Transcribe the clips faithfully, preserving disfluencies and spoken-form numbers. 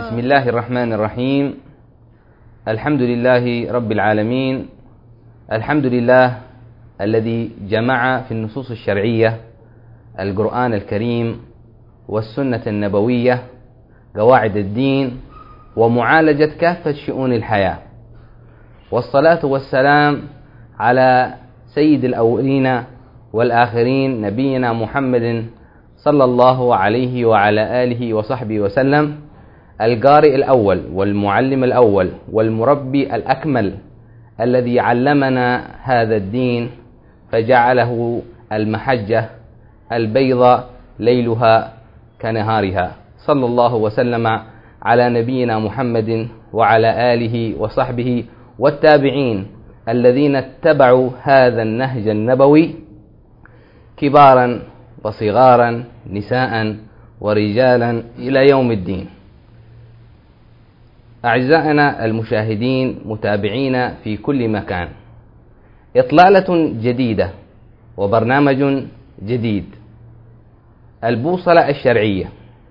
بسم الله الرحمن الرحيم. الحمد لله رب العالمين. الحمد لله الذي جمع في النصوص الشرعية القرآن الكريم والسنة النبوية قواعد الدين ومعالجة كافة شؤون الحياة، والصلاة والسلام على سيد الأولين والآخرين نبينا محمد صلى الله عليه وعلى آله وصحبه وسلم، القارئ الأول والمعلم الأول والمربي الأكمل الذي علمنا هذا الدين فجعله المحجة البيضاء ليلها كنهارها، صلى الله وسلم على نبينا محمد وعلى آله وصحبه والتابعين الذين اتبعوا هذا النهج النبوي كبارا وصغارا نساء ورجالا إلى يوم الدين. أعزائنا المشاهدين متابعين في كل مكان، إطلالة جديدة وبرنامج جديد، البوصلة الشرعية.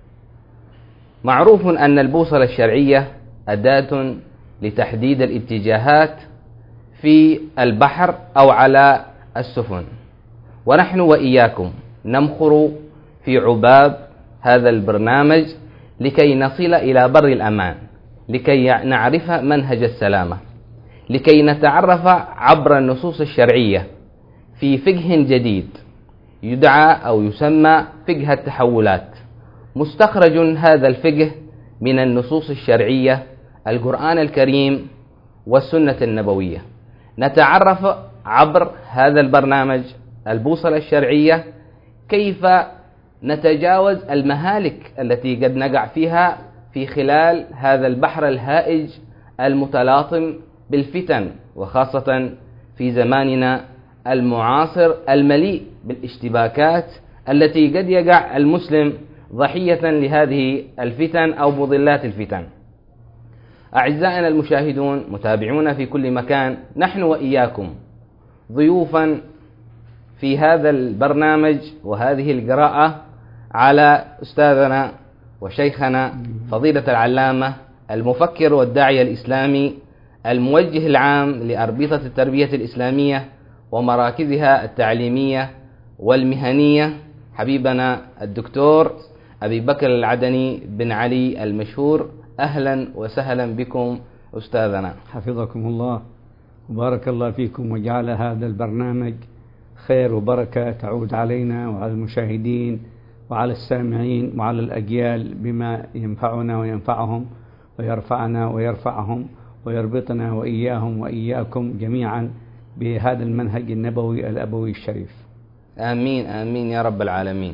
معروف أن البوصلة الشرعية أداة لتحديد الاتجاهات في البحر أو على السفن، ونحن وإياكم نمخر في عباب هذا البرنامج لكي نصل إلى بر الأمان، لكي نعرف منهج السلامة، لكي نتعرف عبر النصوص الشرعية في فقه جديد يدعى أو يسمى فقه التحولات، مستخرج هذا الفقه من النصوص الشرعية القرآن الكريم والسنة النبوية. نتعرف عبر هذا البرنامج البوصلة الشرعية كيف نتجاوز المهالك التي قد نقع فيها في خلال هذا البحر الهائج المتلاطم بالفتن، وخاصة في زماننا المعاصر المليء بالاشتباكات التي قد يقع المسلم ضحية لهذه الفتن أو مضلات الفتن. أعزائنا المشاهدون متابعون في كل مكان، نحن وإياكم ضيوفا في هذا البرنامج وهذه القراءة على أستاذنا وشيخنا فضيلة العلامة المفكر والداعية الإسلامي الموجه العام لأربطة التربية الإسلامية ومراكزها التعليمية والمهنية، حبيبنا الدكتور أبي بكر العدني بن علي المشهور. أهلا وسهلا بكم أستاذنا. حفظكم الله وبارك الله فيكم، وجعل هذا البرنامج خير وبركة تعود علينا وعلى المشاهدين وعلى السامعين وعلى الأجيال بما ينفعنا وينفعهم ويرفعنا ويرفعهم ويربطنا وإياهم وإياكم جميعا بهذا المنهج النبوي الأبوي الشريف. آمين آمين يا رب العالمين.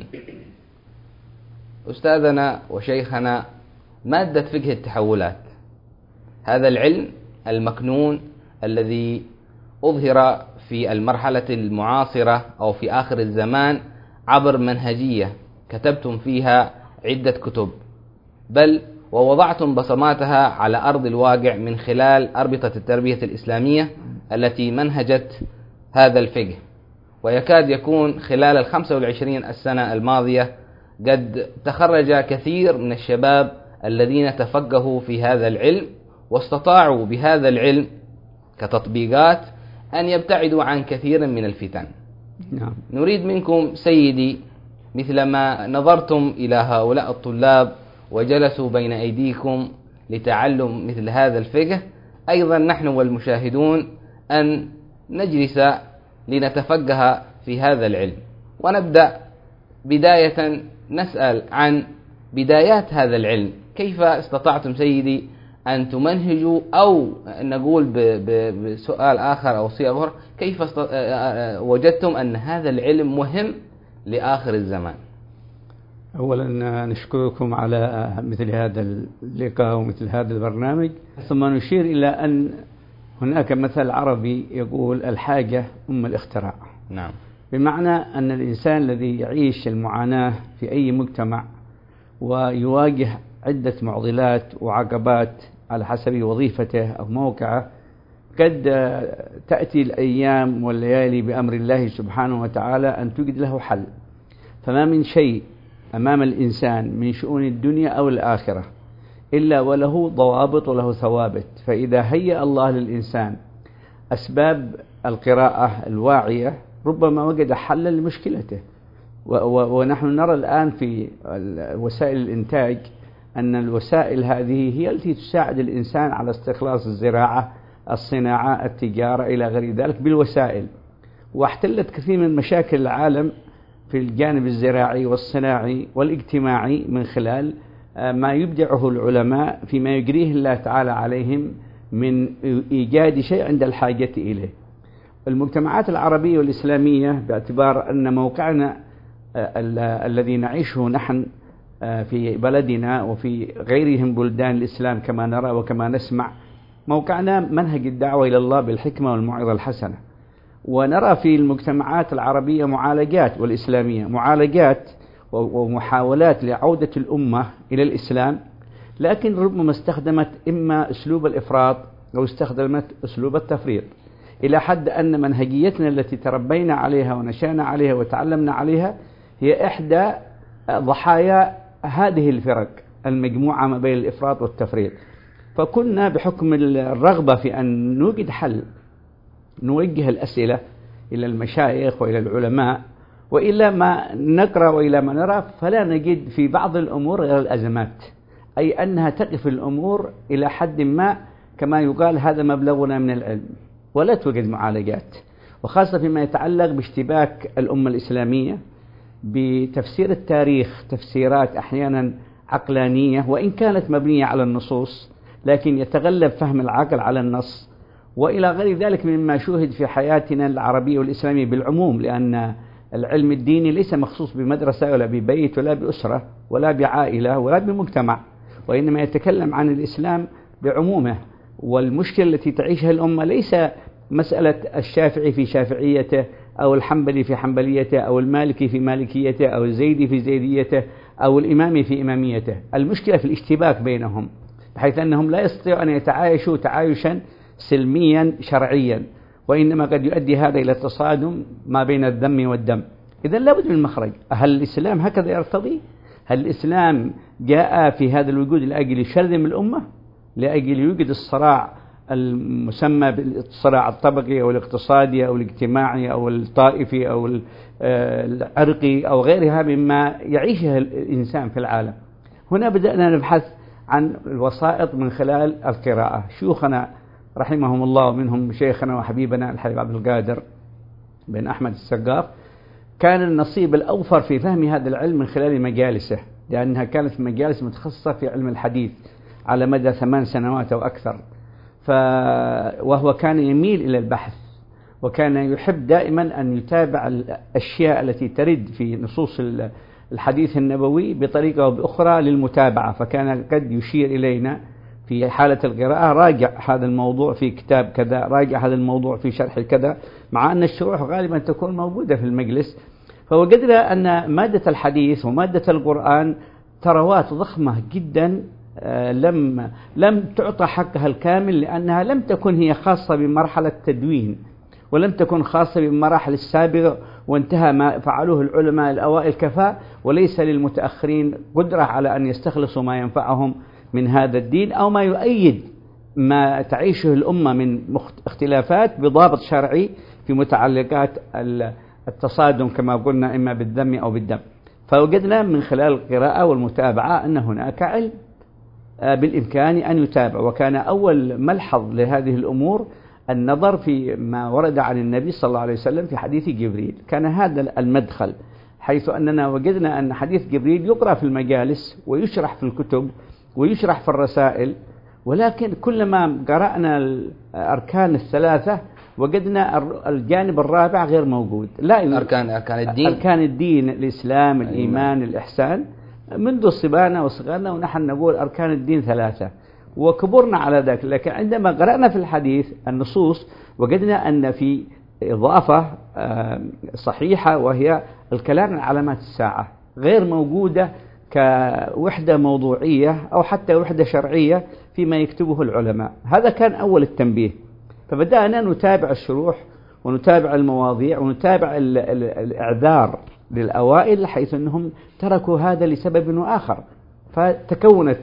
أستاذنا وشيخنا، مادة فقه التحولات، هذا العلم المكنون الذي أظهر في المرحلة المعاصرة أو في آخر الزمان عبر منهجية كتبتم فيها عدة كتب، بل ووضعتم بصماتها على أرض الواقع من خلال أربطة التربية الإسلامية التي منهجت هذا الفقه، ويكاد يكون خلال الخمسة والعشرين السنة الماضية قد تخرج كثير من الشباب الذين تفقهوا في هذا العلم واستطاعوا بهذا العلم كتطبيقات أن يبتعدوا عن كثير من الفتن. نعم. نريد منكم سيدي مثلما نظرتم إلى هؤلاء الطلاب وجلسوا بين أيديكم لتعلم مثل هذا الفقه، أيضا نحن والمشاهدون أن نجلس لنتفقه في هذا العلم. ونبدأ بداية نسأل عن بدايات هذا العلم، كيف استطعتم سيدي أن تمنهجوا، أو نقول بسؤال آخر أو صيغة أخرى، كيف وجدتم أن هذا العلم مهم لآخر الزمان؟ أولا نشكركم على مثل هذا اللقاء ومثل هذا البرنامج، ثم نشير إلى أن هناك مثل عربي يقول الحاجة أم الاختراع. نعم. بمعنى أن الإنسان الذي يعيش المعاناة في أي مجتمع ويواجه عدة معضلات وعقبات على حسب وظيفته أو موقعه، قد تأتي الأيام والليالي بأمر الله سبحانه وتعالى أن توجد له حل. فما من شيء أمام الإنسان من شؤون الدنيا أو الآخرة إلا وله ضوابط وله ثوابت. فإذا هيأ الله للإنسان أسباب القراءة الواعية ربما وجد حلا لمشكلته. ونحن نرى الآن في وسائل الإنتاج أن الوسائل هذه هي التي تساعد الإنسان على استخلاص الزراعة، الصناعة، التجارة إلى غير ذلك بالوسائل، واحتلت كثير من مشاكل العالم في الجانب الزراعي والصناعي والاجتماعي من خلال ما يبدعه العلماء فيما يجريه الله تعالى عليهم من إيجاد شيء عند الحاجة إليه. المجتمعات العربية والإسلامية باعتبار أن موقعنا الذي نعيشه نحن في بلدنا وفي غيرهم بلدان الإسلام كما نرى وكما نسمع، موقعنا منهج الدعوة إلى الله بالحكمة والموعظة الحسنة. ونرى في المجتمعات العربية معالجات والإسلامية معالجات ومحاولات لعودة الأمة إلى الإسلام، لكن ربما استخدمت إما أسلوب الإفراط أو استخدمت أسلوب التفريط، إلى حد أن منهجيتنا التي تربينا عليها ونشأنا عليها وتعلمنا عليها هي إحدى ضحايا هذه الفرق المجموعة ما بين الإفراط والتفريط. فكنا بحكم الرغبة في أن نوجد حل نوجه الأسئلة إلى المشايخ وإلى العلماء وإلى ما نقرأ وإلى ما نرى، فلا نجد في بعض الأمور غير الأزمات، أي أنها تقف الأمور إلى حد ما كما يقال هذا مبلغنا من العلم، ولا توجد معالجات، وخاصة فيما يتعلق باشتباك الأمة الإسلامية بتفسير التاريخ تفسيرات أحيانا عقلانية وإن كانت مبنية على النصوص، لكن يتغلب فهم العقل على النص وإلى غير ذلك مما شوهد في حياتنا العربية والإسلامية بالعموم، لأن العلم الديني ليس مخصوص بمدرسة ولا ببيت ولا بأسرة ولا بعائلة ولا بمجتمع، وإنما يتكلم عن الإسلام بعمومه. والمشكلة التي تعيشها الأمة ليس مسألة الشافعي في شافعيته أو الحنبلي في حنبليته أو المالكي في مالكيته أو الزيدي في زيديته أو الإمامي في إماميته، المشكلة في الاشتباك بينهم بحيث أنهم لا يستطيعوا أن يتعايشوا تعايشا سلميا شرعيا، وإنما قد يؤدي هذا إلى تصادم ما بين الذم والدم. إذن لابد من مخرج. هل الإسلام هكذا يرتضي؟ هل الإسلام جاء في هذا الوجود لأجل يشرذم الأمة، لأجل يوجد الصراع المسمى بالصراع الطبقي أو الاقتصادي أو الاجتماعي أو الطائفي أو العرقي أو غيرها مما يعيشه الإنسان في العالم؟ هنا بدأنا نبحث عن الوسائط من خلال القراءة. شيوخنا رحمهم الله ومنهم شيخنا وحبيبنا الحبيب عبد القادر بن أحمد السقاف كان النصيب الأوفر في فهم هذا العلم من خلال مجالسه، لأنها كانت مجالس متخصصة في علم الحديث على مدى ثمان سنوات أو أكثر. ف... وهو كان يميل إلى البحث، وكان يحب دائما أن يتابع الأشياء التي ترد في نصوص الحديث النبوي بطريقة أو بأخرى للمتابعة، فكان قد يشير إلينا في حالة القراءة راجع هذا الموضوع في كتاب كذا، راجع هذا الموضوع في شرح كذا، مع أن الشروح غالبا تكون موجودة في المجلس. فوجدنا أن مادة الحديث ومادة القرآن ثروات ضخمة جدا لم لم تعطى حقها الكامل، لأنها لم تكن هي خاصة بمرحلة تدوين، ولم تكن خاصة بالمراحل السابقة وانتهى ما فعلوه العلماء الأوائل كفاء، وليس للمتأخرين قدرة على أن يستخلصوا ما ينفعهم من هذا الدين أو ما يؤيد ما تعيشه الأمة من اختلافات بضابط شرعي في متعلقات التصادم كما قلنا إما بالذم أو بالدم. فوجدنا من خلال القراءة والمتابعة أن هناك علم بالإمكان أن يتابع. وكان أول ملحظ لهذه الأمور النظر في ما ورد عن النبي صلى الله عليه وسلم في حديث جبريل. كان هذا المدخل، حيث أننا وجدنا أن حديث جبريل يقرأ في المجالس ويشرح في الكتب ويشرح في الرسائل، ولكن كلما قرأنا الأركان الثلاثة وجدنا الجانب الرابع غير موجود. لا أركان أركان الدين أركان الدين الإسلام الإيمان الإحسان منذ صبانا وصغرنا ونحن نقول أركان الدين ثلاثة وكبرنا على ذلك. لكن عندما قرأنا في الحديث النصوص وجدنا أن في إضافة صحيحة، وهي الكلام عن علامات الساعة غير موجودة كوحدة موضوعية أو حتى وحدة شرعية فيما يكتبه العلماء. هذا كان أول التنبيه. فبدأنا نتابع الشروح ونتابع المواضيع ونتابع ال ال الإعذار للأوائل، حيث أنهم تركوا هذا لسبب آخر، فتكونت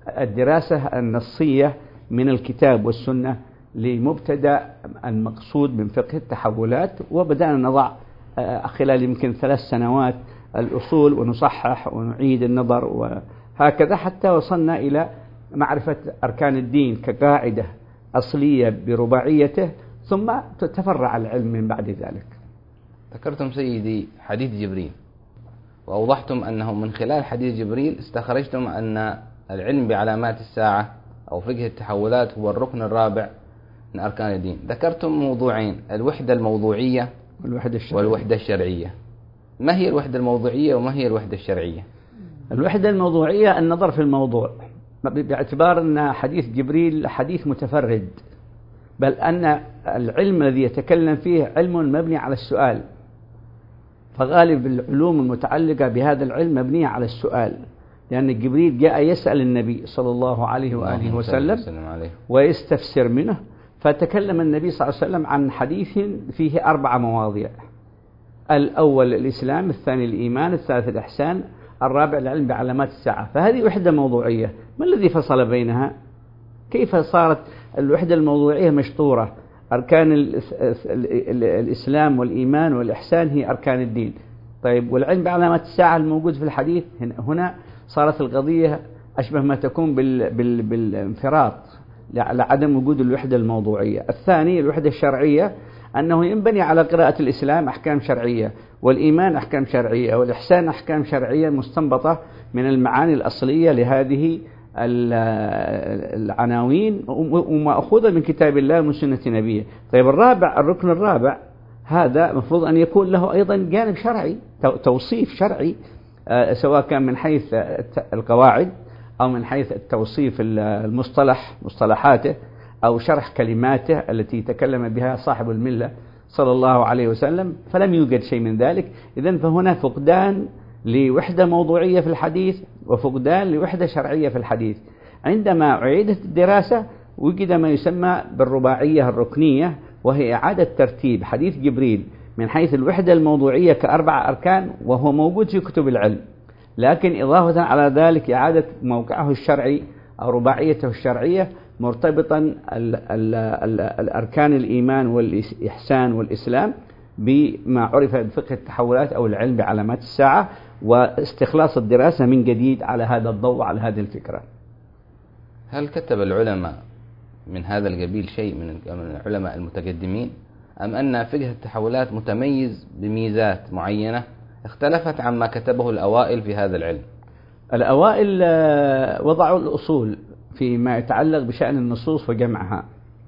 الدراسة النصية من الكتاب والسنة لمبتدأ المقصود من فقه التحولات، وبدأنا نضع خلال يمكن ثلاث سنوات الأصول ونصحح ونعيد النظر وهكذا حتى وصلنا إلى معرفة أركان الدين كقاعدة أصلية برباعيته، ثم تفرع العلم من بعد ذلك. ذكرتم سيدي حديث جبريل، وأوضحتم أنه من خلال حديث جبريل استخرجتم أن العلم بعلامات الساعة أو فقه التحولات هو الركن الرابع من أركان الدين. ذكرتم موضوعين، الوحدة الموضوعية والوحدة الشرعية. والوحدة الشرعية. ما هي الوحدة الموضوعية وما هي الوحدة الشرعية؟ الوحدة الموضوعية النظر في الموضوع، باعتبار أن حديث جبريل حديث متفرد، بل أن العلم الذي يتكلم فيه علم مبني على السؤال، فغالب العلوم المتعلقة بهذا العلم مبنية على السؤال، لأن جبريل جاء يسأل النبي صلى الله عليه وآله وسلم ويستفسر منه، فتكلم النبي صلى الله عليه وسلم عن حديث فيه أربع مواضيع: الأول الإسلام، الثاني الإيمان، الثالث الإحسان، الرابع العلم بعلامات الساعة. فهذه وحدة موضوعية. ما الذي فصل بينها؟ كيف صارت الوحدة الموضوعية مشطورة؟ أركان الإسلام والإيمان والإحسان هي أركان الدين. طيب والعلم بعلامات الساعة الموجود في الحديث هنا صارت القضية أشبه ما تكون بالانفراط لعدم وجود الوحدة الموضوعية. الثاني الوحدة الشرعية، أنه ينبني على قراءة الإسلام أحكام شرعية، والإيمان أحكام شرعية، والإحسان أحكام شرعية مستنبطة من المعاني الأصلية لهذه العناوين ومأخوذة من كتاب الله ومن سنة نبيه. طيب الرابع، الركن الرابع، هذا مفروض أن يكون له أيضا جانب شرعي، توصيف شرعي، سواء كان من حيث القواعد أو من حيث التوصيف المصطلح مصطلحاته أو شرح كلماته التي تكلم بها صاحب الملة صلى الله عليه وسلم، فلم يوجد شيء من ذلك. إذن فهنا فقدان لوحدة موضوعية في الحديث وفقدان لوحدة شرعية في الحديث. عندما أعيدت الدراسة وجد ما يسمى بالرباعية الركنية، وهي إعادة ترتيب حديث جبريل من حيث الوحدة الموضوعية كأربع أركان، وهو موجود في كتب العلم، لكن إضافة على ذلك إعادة موقعه الشرعي أو رباعيته الشرعية مرتبطا ال ال ال الأركان الإيمان والإحسان والإسلام بما عرف بفقه التحولات أو العلم بعلامات الساعة، واستخلاص الدراسة من جديد على هذا الضوء على هذه الفكرة. هل كتب العلماء من هذا القبيل شيء من العلماء المتقدمين، أم أن فقه التحولات متميز بميزات معينة اختلفت عما كتبه الأوائل في هذا العلم؟ الأوائل وضعوا الأصول فيما يتعلق بشأن النصوص وجمعها،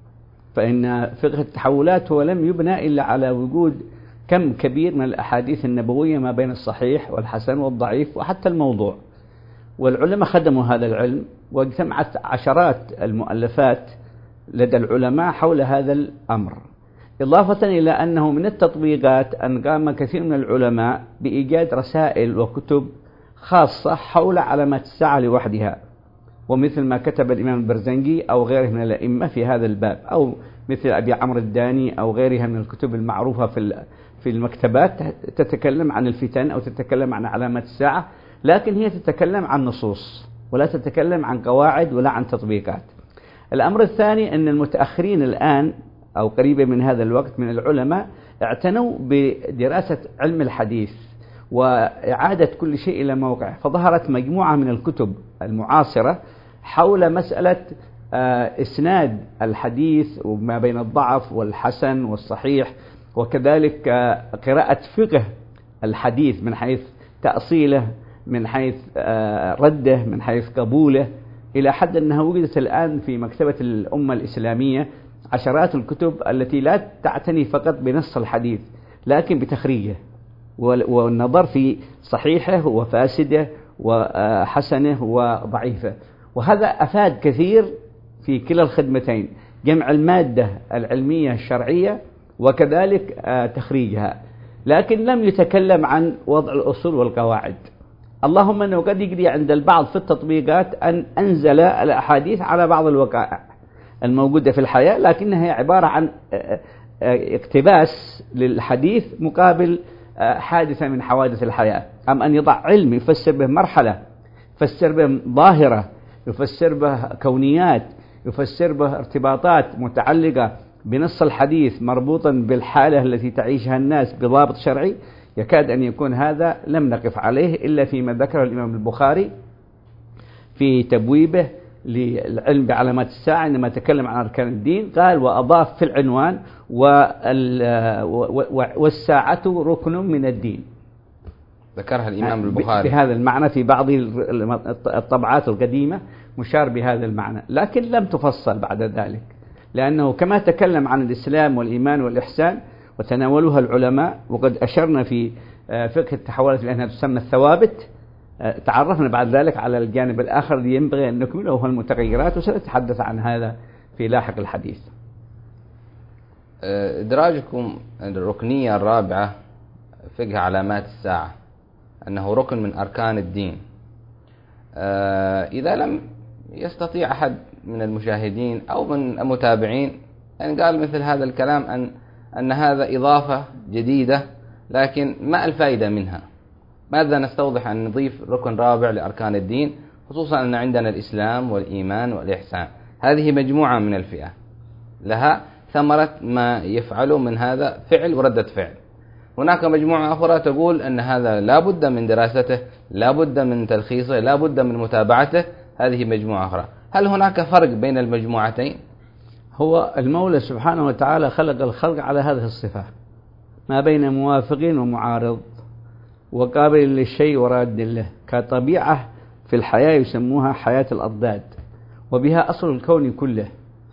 فإن فقه التحولات هو لم يبنى إلا على وجود كم كبير من الأحاديث النبوية ما بين الصحيح والحسن والضعيف وحتى الموضوع، والعلماء خدموا هذا العلم، واجتمعت عشرات المؤلفات لدى العلماء حول هذا الأمر، إضافة إلى أنه من التطبيقات أن قام كثير من العلماء بإيجاد رسائل وكتب خاصة حول علامات الساعة لوحدها، ومثل ما كتب الإمام البرزنجي أو غيره من الأئمة في هذا الباب، أو مثل أبي عمرو الداني أو غيرها من الكتب المعروفة في في المكتبات تتكلم عن الفتن أو تتكلم عن علامات الساعة، لكن هي تتكلم عن نصوص ولا تتكلم عن قواعد ولا عن تطبيقات. الأمر الثاني أن المتأخرين الآن أو قريبا من هذا الوقت من العلماء اعتنوا بدراسة علم الحديث وإعادة كل شيء إلى موقعه، فظهرت مجموعة من الكتب المعاصرة حول مسألة إسناد الحديث وما بين الضعف والحسن والصحيح، وكذلك قراءة فقه الحديث من حيث تأصيله، من حيث رده، من حيث قبوله، إلى حد أنها وجدت الآن في مكتبة الأمة الإسلامية عشرات الكتب التي لا تعتني فقط بنص الحديث لكن بتخريجه والنظر في صحيحه وفاسده وحسنه وضعيفه، وهذا أفاد كثير في كلا الخدمتين، جمع المادة العلمية الشرعية وكذلك تخريجها، لكن لم يتكلم عن وضع الأصول والقواعد. اللهم أنه قد يجري عند البعض في التطبيقات أن أنزل الأحاديث على بعض الوقائع الموجودة في الحياة، لكنها هي عبارة عن اقتباس للحديث مقابل حادثة من حوادث الحياة، أم أن يضع علم يفسر به مرحلة، يفسر به ظاهرة، يفسر به كونيات، يفسر به ارتباطات متعلقة بنص الحديث مربوطا بالحالة التي تعيشها الناس بضابط شرعي، يكاد أن يكون هذا لم نقف عليه إلا فيما ذكره الإمام البخاري في تبويبه للعلم بعلامات الساعة عندما تكلم عن أركان الدين، قال وأضاف في العنوان والساعة ركن من الدين، ذكرها الإمام البخاري بهذا المعنى في بعض الطبعات القديمة مشار بهذا المعنى، لكن لم تفصل بعد ذلك، لأنه كما تكلم عن الإسلام والإيمان والإحسان وتناولها العلماء، وقد أشرنا في فقه التحولات لأنها تسمى الثوابت، تعرفنا بعد ذلك على الجانب الآخر الذي ينبغي أن نكمله وهو المتغيرات، وسنتحدث عن هذا في لاحق الحديث. إدراجكم الركنية الرابعة فقه علامات الساعة أنه ركن من أركان الدين، إذا لم يستطيع أحد من المشاهدين أو من المتابعين أن قال مثل هذا الكلام أن أن هذا إضافة جديدة، لكن ما الفائدة منها؟ ماذا نستوضح أن نضيف ركن رابع لأركان الدين، خصوصا أن عندنا الإسلام والإيمان والإحسان، هذه مجموعة من الفئة لها ثمرة ما يفعله من هذا فعل وردة فعل. هناك مجموعة أخرى تقول أن هذا لا بد من دراسته، لا بد من تلخيصه، لا بد من متابعته، هذه مجموعة أخرى. هل هناك فرق بين المجموعتين؟ هو المولى سبحانه وتعالى خلق الخلق على هذه الصفة، ما بين موافق ومعارض وقابل للشيء وراد له، كطبيعة في الحياة يسموها حياة الأضداد، وبها أصل الكون كله.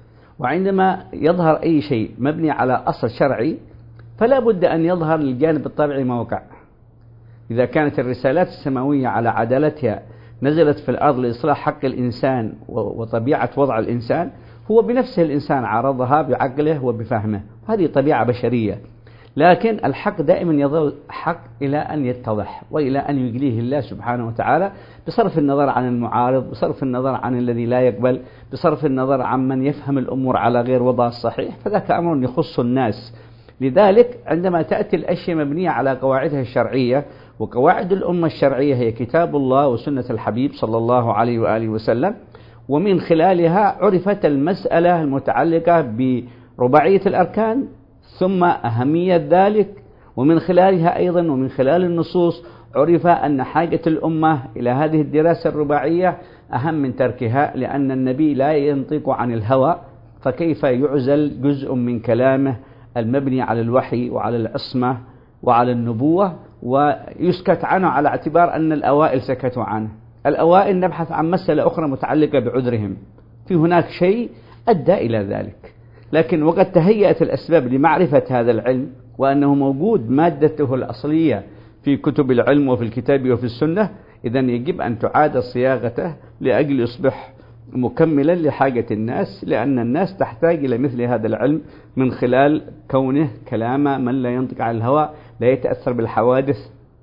وعندما يظهر أي شيء مبني على أصل شرعي فلا بد أن يظهر للجانب الطبيعي موقع. إذا كانت الرسالات السماوية على عدالتها نزلت في الأرض لإصلاح حق الإنسان وطبيعة وضع الإنسان، هو بنفسه الإنسان عرضها بعقله وبفهمه، هذه طبيعة بشرية. لكن الحق دائما يظل حق إلى أن يتضح وإلى أن يجليه الله سبحانه وتعالى، بصرف النظر عن المعارض، بصرف النظر عن الذي لا يقبل، بصرف النظر عن من يفهم الأمور على غير وضع الصحيح، فذاك أمر يخص الناس. لذلك عندما تأتي الأشياء مبنية على قواعدها الشرعية، وقواعد الأمة الشرعية هي كتاب الله وسنة الحبيب صلى الله عليه وآله وسلم، ومن خلالها عرفت المسألة المتعلقة برباعية الأركان ثم أهمية ذلك، ومن خلالها أيضا ومن خلال النصوص عرف أن حاجة الأمة إلى هذه الدراسة الرباعية أهم من تركها، لأن النبي لا ينطق عن الهوى، فكيف يعزل جزء من كلامه المبني على الوحي وعلى العصمة وعلى النبوة ويسكت عنه على اعتبار أن الأوائل سكتوا عنه. الأوائل نبحث عن مسألة أخرى متعلقة بعذرهم، في هناك شيء أدى إلى ذلك، لكن وقد تهيأت الأسباب لمعرفة هذا العلم وأنه موجود مادته الأصلية في كتب العلم وفي الكتاب وفي السنة، إذن يجب أن تعاد صياغته لأجل يصبح مكملا لحاجة الناس، لأن الناس تحتاج إلى مثل هذا العلم من خلال كونه كلام من لا ينطق عن الهوى، لا يتأثر بالحوادث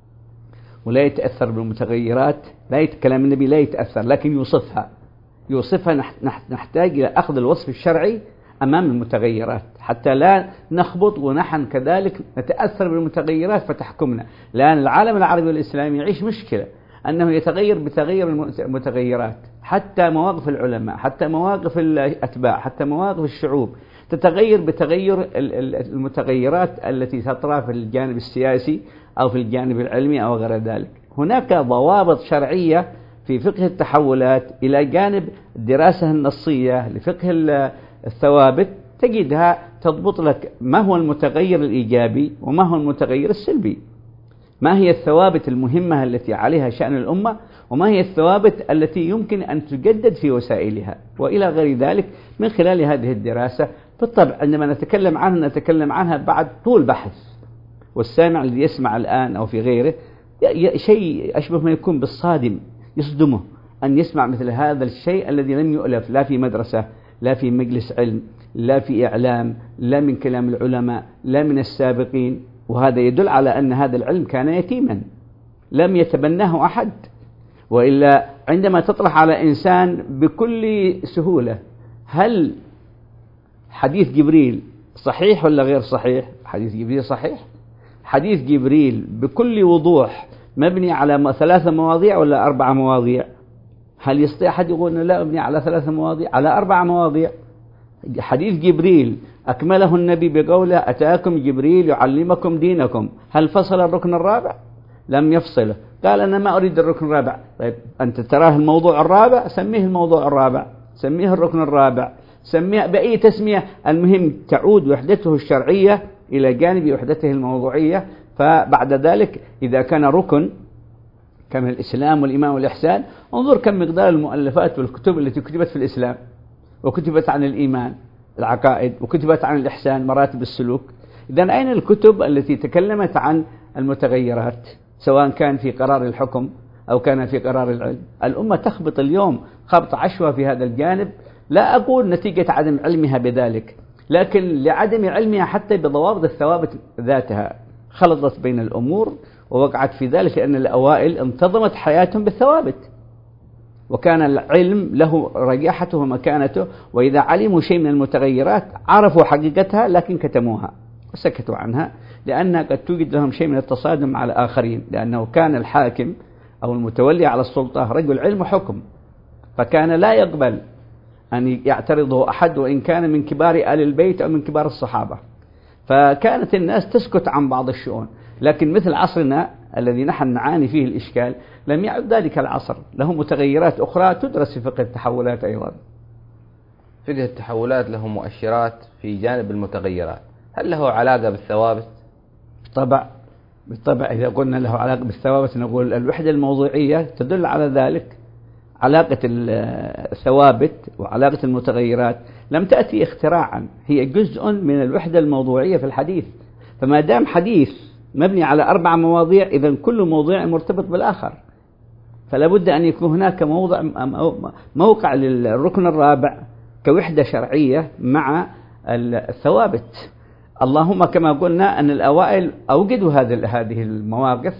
ولا يتأثر بالمتغيرات، لا كلام النبي لا يتأثر لكن يوصفها يوصفها نحتاج إلى أخذ الوصف الشرعي أمام المتغيرات حتى لا نخبط ونحن كذلك نتأثر بالمتغيرات فتحكمنا. لأن العالم العربي والإسلامي يعيش مشكلة أنه يتغير بتغير المتغيرات، حتى مواقف العلماء، حتى مواقف الأتباع، حتى مواقف الشعوب تتغير بتغير المتغيرات التي تطرأ في الجانب السياسي أو في الجانب العلمي أو غير ذلك. هناك ضوابط شرعية في فقه التحولات إلى جانب الدراسة النصية لفقه الثوابت، تجدها تضبط لك ما هو المتغير الإيجابي وما هو المتغير السلبي، ما هي الثوابت المهمة التي عليها شأن الأمة، وما هي الثوابت التي يمكن أن تجدد في وسائلها، وإلى غير ذلك من خلال هذه الدراسة. بالطبع عندما نتكلم عنها نتكلم عنها بعد طول بحث، والسامع الذي يسمع الآن أو في غيره شيء أشبه ما يكون بالصادم، يصدمه أن يسمع مثل هذا الشيء الذي لم يؤلف لا في مدرسة، لا في مجلس علم، لا في إعلام، لا من كلام العلماء، لا من السابقين. وهذا يدل على أن هذا العلم كان يتيما لم يتبناه أحد، وإلا عندما تطرح على إنسان بكل سهولة هل حديث جبريل صحيح ولا غير صحيح؟ حديث جبريل صحيح. حديث جبريل بكل وضوح مبني على ثلاثة مواضيع ولا أربعة مواضيع؟ هل يستطيع أحد يقول أنه لا أبني على ثلاث مواضيع؟ على أربع مواضيع. حديث جبريل أكمله النبي بقوله أتاكم جبريل يعلمكم دينكم، هل فصل الركن الرابع؟ لم يفصله، قال أنا ما أريد الركن الرابع. طيب أنت تراه الموضوع الرابع، سميه الموضوع الرابع، سميه الركن الرابع، سميه بأي تسمية، المهم تعود وحدته الشرعية إلى جانب وحدته الموضوعية. فبعد ذلك إذا كان ركن كما الإسلام والإيمان والإحسان، انظر كم مقدار المؤلفات والكتب التي كتبت في الإسلام وكتبت عن الإيمان العقائد وكتبت عن الإحسان مراتب السلوك. إذن أين الكتب التي تكلمت عن المتغيرات سواء كان في قرار الحكم أو كان في قرار العلم؟ الأمة تخبط اليوم خبط عشوة في هذا الجانب، لا أقول نتيجة عدم علمها بذلك، لكن لعدم علمها حتى بضوابط الثوابت ذاتها، خلطت بين الأمور ووقعت في ذلك لأن الأوائل انتظمت حياتهم بالثوابت، وكان العلم له رجاحته ومكانته، وإذا علموا شيء من المتغيرات عرفوا حقيقتها لكن كتموها وسكتوا عنها، لأنها قد توجد لهم شيء من التصادم مع الآخرين، لأنه كان الحاكم أو المتولي على السلطة رجل علم وحكم، فكان لا يقبل أن يعترضه أحد وإن كان من كبار آل البيت أو من كبار الصحابة، فكانت الناس تسكت عن بعض الشؤون. لكن مثل عصرنا الذي نحن نعاني فيه الإشكال لم يعد ذلك العصر، له متغيرات أخرى تدرس في فقه التحولات أيضا. فقه التحولات له مؤشرات في جانب المتغيرات، هل له علاقة بالثوابت؟ بالطبع بالطبع إذا قلنا له علاقة بالثوابت نقول الوحدة الموضوعية تدل على ذلك. علاقة الثوابت وعلاقة المتغيرات لم تأتي اختراعا، هي جزء من الوحدة الموضوعية في الحديث. فما دام حديث مبني على أربع مواضيع إذن كل موضوع مرتبط بالآخر، فلا بد أن يكون هناك موضع موقع للركن الرابع كوحدة شرعية مع الثوابت. اللهم كما قلنا أن الأوائل أوجدوا هذه المواقف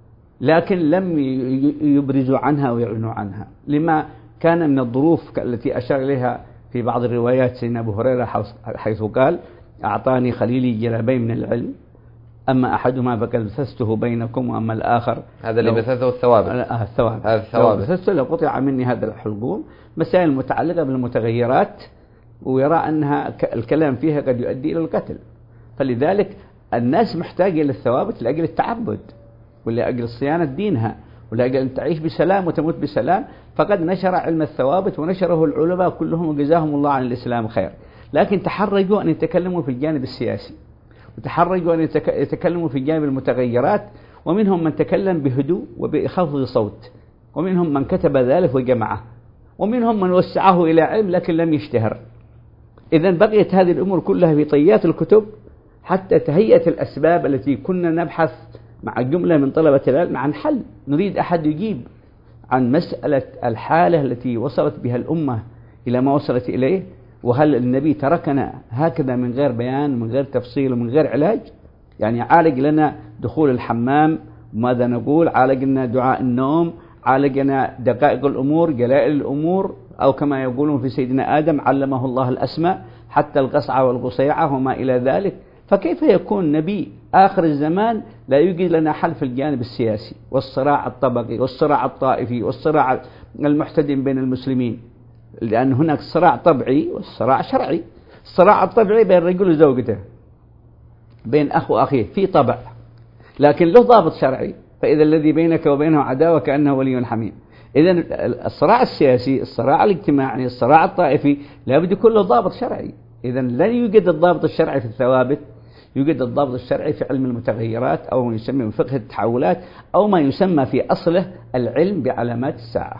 لكن لم يبرزوا عنها ويعلنوا عنها، لما كان من الظروف التي أشار إليها في بعض الروايات سيدنا أبو هريرة حيث قال أعطاني خليلي جلابين من العلم، أما أحدهما فقد بثثته بينكم وأما الآخر. هذا اللي بثثه الثوابت. آه الثوابت. هذا الثوابت. بثثته لقطع مني هذا الحلقوم. مسائل متعلقة بالمتغيرات ويرى أنها الكلام فيها قد يؤدي إلى القتل، فلذلك الناس محتاجة إلى الثوابت لأجل التعبد ولأجل صيانة دينها ولأجل أن تعيش بسلام وتموت بسلام. فقد نشر علم الثوابت ونشره العلماء كلهم وجزاهم الله عن الإسلام خير، لكن تحرجوا أن يتكلموا في الجانب السياسي وتحرجوا أن يتكلموا في جانب المتغيرات، ومنهم من تكلم بهدوء وبخفض صوت، ومنهم من كتب ذلك وجمعه، ومنهم من وسعه إلى علم لكن لم يشتهر. إذن بقيت هذه الأمور كلها في طيات الكتب حتى تهيئة الأسباب التي كنا نبحث مع جملة من طلبة العلم عن حل. نريد أحد يجيب عن مسألة الحالة التي وصلت بها الأمة إلى ما وصلت إليه، وهل النبي تركنا هكذا من غير بيان ومن غير تفصيل ومن غير علاج؟ يعني عالج لنا دخول الحمام ماذا نقول، عالج لنا دعاء النوم، عالج لنا دقائق الأمور جلائل الأمور، أو كما يقولون في سيدنا آدم علمه الله الأسماء حتى القصعة والقصيعة وما إلى ذلك. فكيف يكون نبي آخر الزمان لا يوجد لنا حل في الجانب السياسي والصراع الطبقي والصراع الطائفي والصراع المحتدم بين المسلمين؟ لأن هناك صراع طبعي والصراع شرعي. الصراع الطبعي بين الرجل وزوجته، بين أخ وأخيه في طبع، لكن له ضابط شرعي، فإذا الذي بينك وبينه عداوة كأنه ولي حميم. إذن الصراع السياسي، الصراع الاجتماعي، الصراع الطائفي لابد يكون له ضابط شرعي. إذن لن يوجد الضابط الشرعي في الثوابت، يوجد الضابط الشرعي في علم المتغيرات أو ما يسمى فقه التحولات أو ما يسمى في أصله العلم بعلامات الساعة.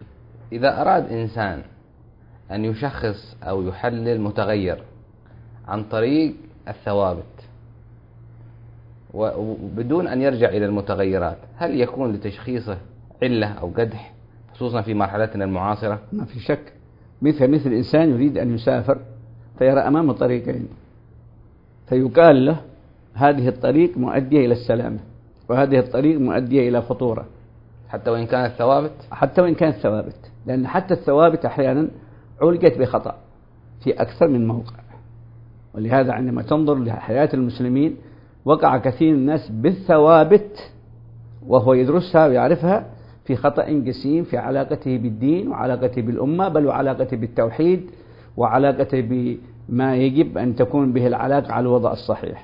إذا أراد إنسان أن يشخص أو يحلل متغير عن طريق الثوابت وبدون أن يرجع إلى المتغيرات، هل يكون لتشخيصه علة أو قدح خصوصا في مرحلتنا المعاصرة؟ ما في شك. مثل مثل إنسان يريد أن يسافر فيرى أمامه طريقين، فيقال له هذه الطريق مؤدية إلى السلامة وهذه الطريق مؤدية إلى خطورة، حتى وإن كانت ثوابت. حتى وإن كانت ثوابت، لأن حتى الثوابت أحيانا علقت بخطأ في أكثر من موقع. ولهذا عندما تنظر لحياة المسلمين وقع كثير من الناس بالثوابت وهو يدرسها ويعرفها في خطأ جسيم في علاقته بالدين وعلاقته بالأمة، بل وعلاقته بالتوحيد وعلاقته بما يجب أن تكون به العلاقة على الوضع الصحيح.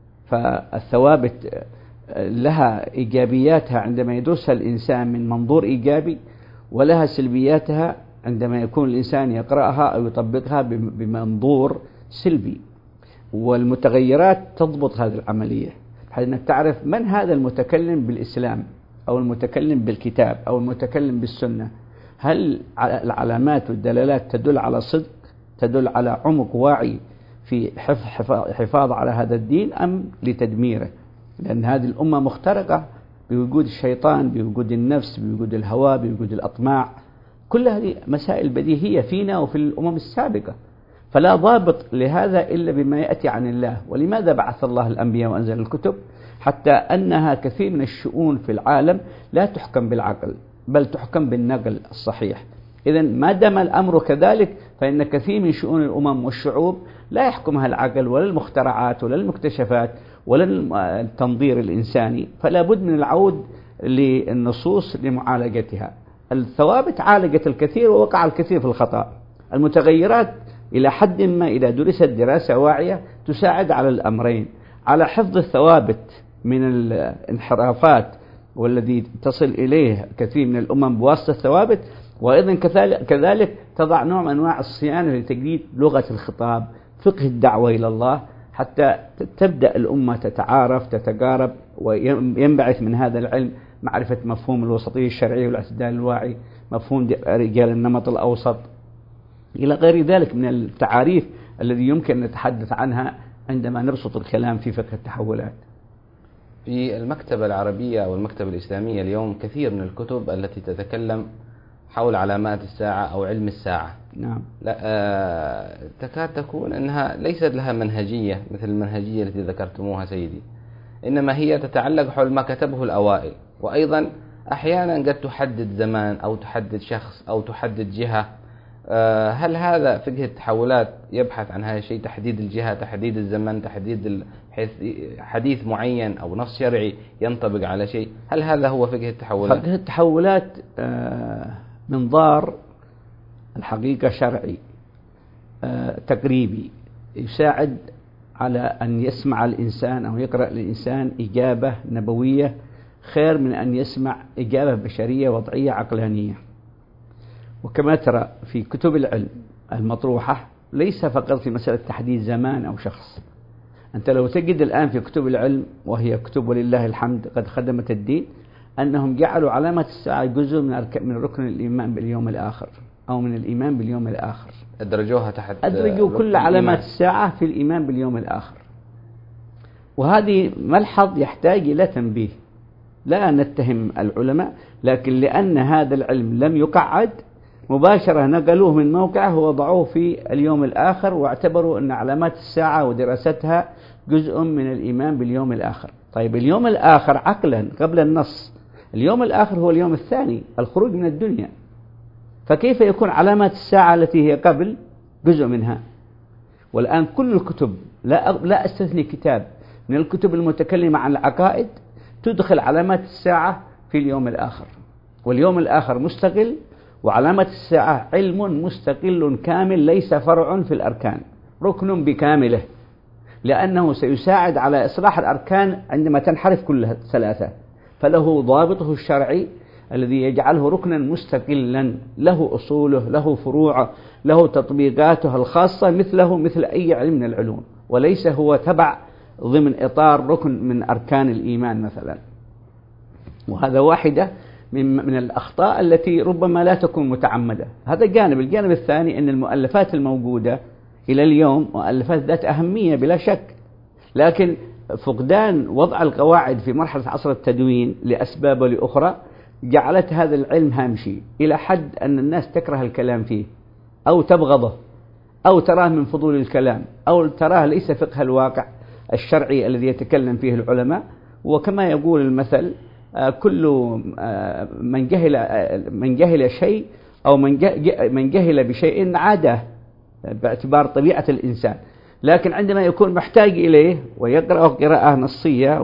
فالثوابت لها إيجابياتها عندما يدرسها الإنسان من منظور إيجابي، ولها سلبياتها عندما يكون الإنسان يقرأها أو يطبقها بمنظور سلبي. والمتغيرات تضبط هذه العملية، بحيث أنك تعرف من هذا المتكلم بالإسلام أو المتكلم بالكتاب أو المتكلم بالسنة. هل العلامات والدلالات تدل على صدق، تدل على عمق واعي في حفاظ على هذا الدين، أم لتدميره؟ لأن هذه الأمة مخترقة بوجود الشيطان، بوجود النفس، بوجود الهوى، بوجود الأطماع. كل هذه مسائل بديهية فينا وفي الأمم السابقة، فلا ضابط لهذا إلا بما يأتي عن الله. ولماذا بعث الله الأنبياء وأنزل الكتب؟ حتى أنها كثير من الشؤون في العالم لا تحكم بالعقل، بل تحكم بالنقل الصحيح. إذن ما دام الأمر كذلك، فإن كثير من شؤون الأمم والشعوب لا يحكمها العقل ولا المخترعات ولا المكتشفات ولا التنظير الإنساني، فلا بد من العود للنصوص لمعالجتها. الثوابت عالجت الكثير ووقع الكثير في الخطأ. المتغيرات إلى حد ما إذا درست دراسة واعية تساعد على الأمرين، على حفظ الثوابت من الانحرافات والذي تصل إليه كثير من الأمم بواسطة الثوابت، وأيضا كذلك تضع نوع من أنواع الصيانة لتجديد لغة الخطاب، فقه الدعوة إلى الله، حتى تبدأ الأمة تتعارف تتقارب، وينبعث من هذا العلم معرفة مفهوم الوسطية الشرعية والاعتدال الواعي، مفهوم رجال النمط الأوسط، إلى غير ذلك من التعاريف الذي يمكن أن نتحدث عنها عندما نبسط الكلام في فقه التحولات. في المكتبة العربية والمكتبة الإسلامية اليوم كثير من الكتب التي تتكلم حول علامات الساعة أو علم الساعة. نعم. لا آه تكاد تكون أنها ليست لها منهجية مثل المنهجية التي ذكرتموها سيدي، إنما هي تتعلق حول ما كتبه الأوائل، وأيضا أحيانا قد تحدد زمان أو تحدد شخص أو تحدد جهة. آه هل هذا فقه التحولات يبحث عن هذا الشيء، تحديد الجهة، تحديد الزمن، تحديد حديث معين أو نص شرعي ينطبق على شيء؟ هل هذا هو فقه التحولات؟ فقه التحولات آه منظار الحقيقة شرعي آه تقريبي، يساعد على أن يسمع الإنسان أو يقرأ الإنسان إجابة نبوية خير من أن يسمع إجابة بشرية وضعية عقلانية. وكما ترى في كتب العلم المطروحة ليس فقط في مسألة تحديد زمان أو شخص. أنت لو تجد الآن في كتب العلم، وهي كتب ولله الحمد قد خدمت الدين، أنهم جعلوا علامة الساعة جزء من من ركن الإيمان باليوم الآخر أو من الإيمان باليوم الآخر. أدرجوها تحت أدرجوا كل علامات الساعة في الإيمان باليوم الآخر. وهذه ملحظ يحتاج إلى تنبيه. لا نتهم العلماء، لكن لأن هذا العلم لم يقعد مباشرة نقلوه من موقعه ووضعوه في اليوم الآخر، واعتبروا أن علامات الساعة ودراستها جزء من الإيمان باليوم الآخر. طيب اليوم الآخر عقلا قبل النص، اليوم الآخر هو اليوم الثاني، الخروج من الدنيا، فكيف يكون علامات الساعة التي هي قبل جزء منها؟ والآن كل الكتب، لا لا أستثني كتاب من الكتب المتكلمة عن العقائد، تدخل علامات الساعة في اليوم الآخر، واليوم الآخر مستقل، وعلامة الساعة علم مستقل كامل ليس فرع في الأركان، ركن بكامله، لأنه سيساعد على إصلاح الأركان عندما تنحرف كلها ثلاثة، فله ضابطه الشرعي الذي يجعله ركنا مستقلا، له أصوله، له فروعه، له تطبيقاته الخاصة مثله مثل أي علم من العلوم، وليس هو تبع ضمن إطار ركن من أركان الإيمان مثلا. وهذا واحدة من من الأخطاء التي ربما لا تكون متعمدة. هذا جانب. الجانب الثاني أن المؤلفات الموجودة إلى اليوم مؤلفات ذات أهمية بلا شك، لكن فقدان وضع القواعد في مرحلة عصر التدوين لأسباب ولأخرى جعلت هذا العلم هامشي إلى حد أن الناس تكره الكلام فيه أو تبغضه أو تراه من فضول الكلام أو تراه ليس فقه الواقع الشرعي الذي يتكلم فيه العلماء. وكما يقول المثل، كل من جهل من جهل شيء أو من جهل بشيء عاده باعتبار طبيعة الإنسان، لكن عندما يكون محتاج إليه ويقرأ قراءة نصية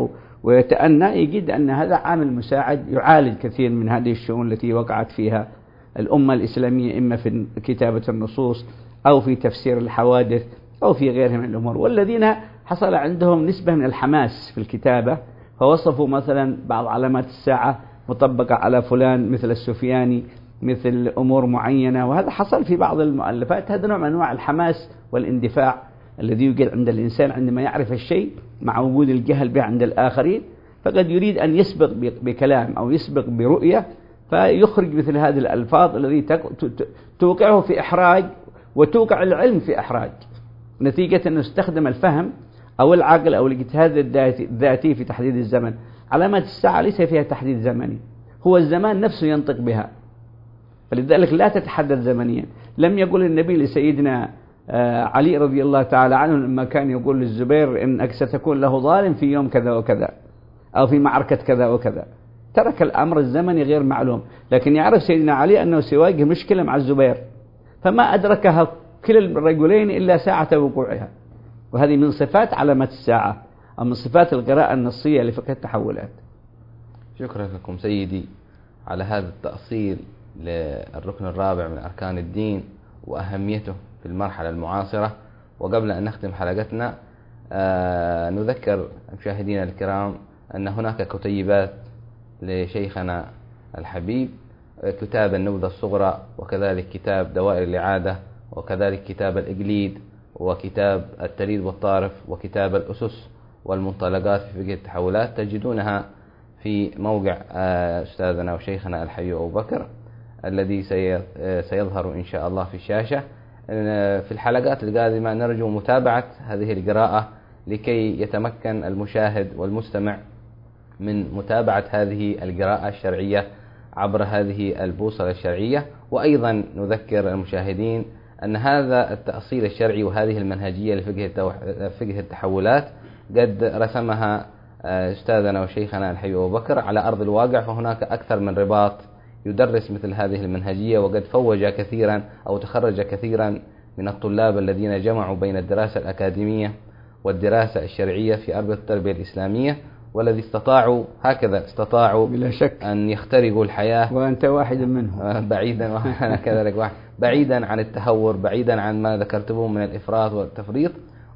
ويتأنى يجد أن هذا عامل مساعد يعالج كثير من هذه الشؤون التي وقعت فيها الأمة الإسلامية، إما في كتابة النصوص أو في تفسير الحوادث أو في غيرها من الأمور. والذين حصل عندهم نسبة من الحماس في الكتابة فوصفوا مثلا بعض علامات الساعة مطبقة على فلان مثل السفياني، مثل أمور معينة، وهذا حصل في بعض المؤلفات. هذا نوع من أنواع الحماس والاندفاع الذي يوجد عند الإنسان عندما يعرف الشيء مع وجود الجهل به عند الآخرين، فقد يريد أن يسبق بكلام أو يسبق برؤية فيخرج مثل هذه الألفاظ التي توقعه في إحراج وتوقع العلم في إحراج، نتيجة أنه استخدم الفهم أو العقل أو الاجتهاد الذاتي في تحديد الزمن. علامات الساعة ليس فيها تحديد زمني، هو الزمان نفسه ينطق بها، فلذلك لا تتحدد زمنيا. لم يقل النبي لسيدنا علي رضي الله تعالى عنه لما كان يقول للزبير إنك ستكون له ظالم في يوم كذا وكذا أو في معركة كذا وكذا، ترك الأمر الزمني غير معلوم، لكن يعرف سيدنا علي أنه سيواجه مشكلة مع الزبير فما أدركها كلا الرجلين إلا ساعة وقوعها. وهذه من صفات علامات الساعة أو من صفات القراءة النصية لفقه التحولات. شكرا لكم سيدي على هذا التأصيل للركن الرابع من أركان الدين وأهميته في المرحلة المعاصرة. وقبل أن نختم حلقتنا آه نذكر مشاهدينا الكرام أن هناك كتيبات لشيخنا الحبيب، كتاب النبذة الصغرى، وكذلك كتاب دوائر الإعادة، وكذلك كتاب الإقليد، وكتاب التريد والطارف، وكتاب الأسس والمنطلقات في فقه التحولات، تجدونها في موقع أستاذنا وشيخنا الحبيب أبو بكر الذي سيظهر إن شاء الله في الشاشة. في الحلقات القادمة نرجو متابعة هذه القراءة لكي يتمكن المشاهد والمستمع من متابعة هذه القراءة الشرعية عبر هذه البوصلة الشرعية. وأيضا نذكر المشاهدين أن هذا التأصيل الشرعي وهذه المنهجية لفقه التحولات قد رسمها أستاذنا وشيخنا الحبيب أبو بكر على أرض الواقع، فهناك أكثر من رباط يدرس مثل هذه المنهجية، وقد فوج كثيرا أو تخرج كثيرا من الطلاب الذين جمعوا بين الدراسة الأكاديمية والدراسة الشرعية في أرض التربية الإسلامية، والذي استطاعوا هكذا استطاعوا بلا شك أن يخترقوا الحياة، وأنت واحد منهم، بعيدا وأنا كذلك واحد، بعيدا عن التهور، بعيدا عن ما ذكرتموه من الإفراط والتفريط،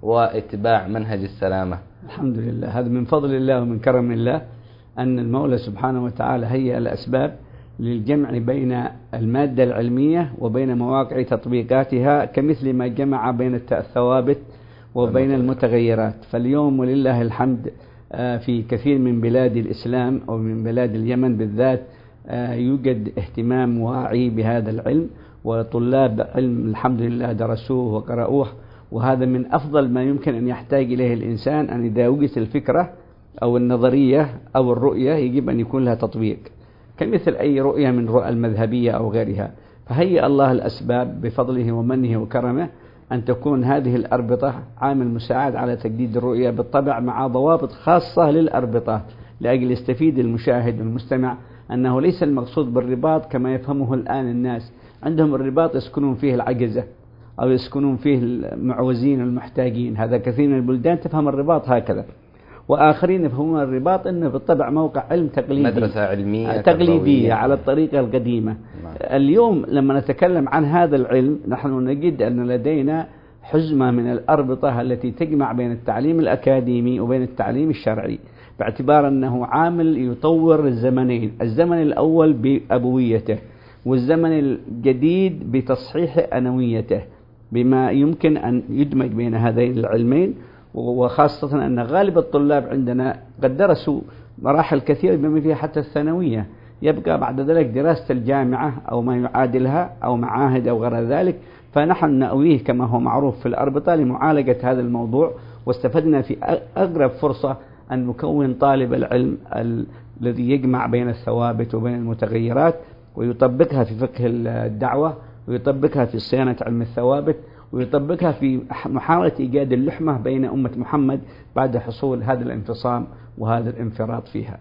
واتباع منهج السلامة. الحمد لله، هذا من فضل الله ومن كرم الله أن المولى سبحانه وتعالى هيأ الأسباب للجمع بين المادة العلمية وبين مواقع تطبيقاتها، كمثل ما جمع بين الثوابت وبين المتغيرات. فاليوم ولله الحمد في كثير من بلاد الإسلام أو من بلاد اليمن بالذات يوجد اهتمام واعي بهذا العلم، وطلاب علم الحمد لله درسوه وقرأوه، وهذا من أفضل ما يمكن أن يحتاج إليه الإنسان، أن إذا وجدت الفكرة أو النظرية أو الرؤية يجب أن يكون لها تطبيق كمثل أي رؤية من رؤى المذهبية أو غيرها. فهيأ الله الأسباب بفضله ومنه وكرمه أن تكون هذه الأربطة عامل مساعد على تجديد الرؤية، بالطبع مع ضوابط خاصة للأربطة لأجل يستفيد المشاهد والمستمع أنه ليس المقصود بالرباط كما يفهمه الآن الناس. عندهم الرباط يسكنون فيه العجزة أو يسكنون فيه المعوزين المحتاجين، هذا كثير من البلدان تفهم الرباط هكذا، وآخرين يفهمون الرباط أنه بالطبع موقع علم تقليدي، مدرسة علمية تقليدية على الطريقة القديمة. نعم. اليوم لما نتكلم عن هذا العلم نحن نجد أن لدينا حزمة من الأربطة التي تجمع بين التعليم الأكاديمي وبين التعليم الشرعي، باعتبار أنه عامل يطور الزمنين، الزمن الأول بأبويته والزمن الجديد بتصحيح أنويته، بما يمكن أن يدمج بين هذين العلمين. وخاصة أن غالب الطلاب عندنا قد درسوا مراحل كثيرة بما فيها حتى الثانوية، يبقى بعد ذلك دراسة الجامعة أو ما يعادلها أو معاهد أو غير ذلك. فنحن نأويه كما هو معروف في الأربطة لمعالجة هذا الموضوع، واستفدنا في أقرب فرصة أن نكون طالب العلم الذي يجمع بين الثوابت وبين المتغيرات ويطبقها في فقه الدعوة، ويطبقها في صيانة علم الثوابت، ويطبقها في محاولة إيجاد اللحمة بين أمة محمد بعد حصول هذا الانفصام وهذا الانفراد فيها.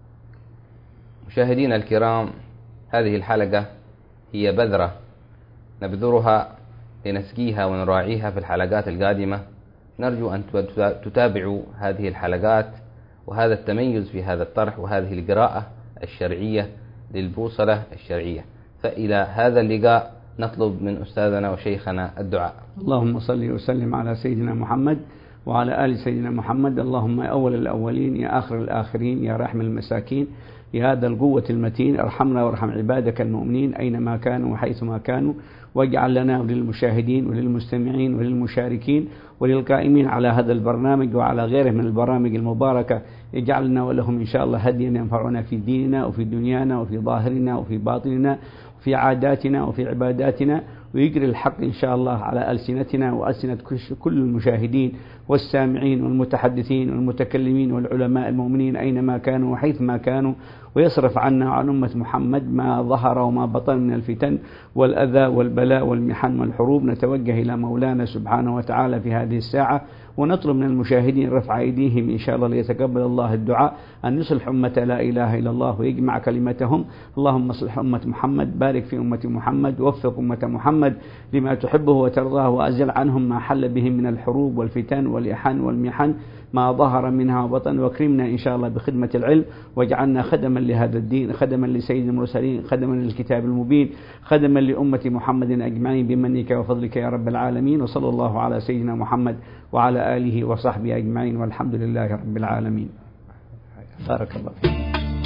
مشاهدينا الكرام، هذه الحلقة هي بذرة نبذرها لنسقيها ونراعيها في الحلقات القادمة. نرجو أن تتابعوا هذه الحلقات وهذا التميز في هذا الطرح وهذه القراءة الشرعية للبوصلة الشرعية. فإلى هذا اللقاء نطلب من أستاذنا وشيخنا الدعاء. اللهم صل وسلم على سيدنا محمد وعلى آل سيدنا محمد. اللهم يا أول الأولين يا آخر الآخرين يا رحم المساكين يا هذا القوة المتين، ارحمنا وارحم عبادك المؤمنين أينما كانوا وحيثما كانوا، واجعل لنا وللمشاهدين وللمستمعين وللمشاركين وللقائمين على هذا البرنامج وعلى غيره من البرامج المباركة، اجعلنا ولهم إن شاء الله هديا ينفعنا في ديننا وفي دنيانا وفي ظاهرنا وفي باطننا وفي عاداتنا وفي عباداتنا، ويجري الحق إن شاء الله على ألسنتنا وألسنة كل المشاهدين والسامعين والمتحدثين والمتكلمين والعلماء المؤمنين أينما كانوا وحيثما كانوا، ويصرف عنا وعن أمة محمد ما ظهر وما بطن من الفتن والأذى والبلاء والمحن والحروب. نتوجه إلى مولانا سبحانه وتعالى في هذه الساعة ونطلب من المشاهدين رفع أيديهم إن شاء الله ليتقبل الله الدعاء، أن يصلح أمة لا إله إلا الله ويجمع كلمتهم. اللهم اصلح أمة محمد، بارك في أمة محمد، وفق أمة محمد لما تحبه وترضاه، وأزل عنهم ما حل بهم من الحروب والفتن والإحن والمحن ما ظهر منها وبطن، واكرمنا إن شاء الله بخدمة العلم، واجعلنا خدما لهذا الدين، خدما لسيد المرسلين، خدما للكتاب المبين، خدما لأمة محمد أجمعين بمنك وفضلك يا رب العالمين. وصلى الله على سيدنا محمد وعلى آله وصحبه أجمعين، والحمد لله رب العالمين. بارك الله فيك.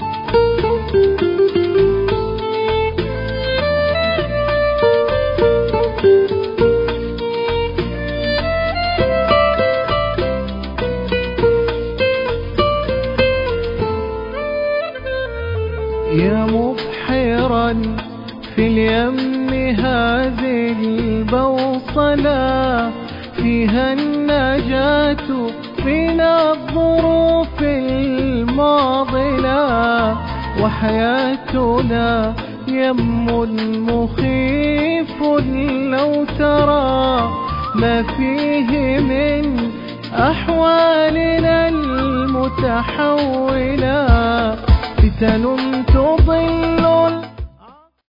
يا مبحرا في اليم هذه البوصلة، فيها النجاة من الظروف الماضلة، وحياتنا يم مخيف لو ترى ما فيه من أحوالنا المتحولة، فتن تضل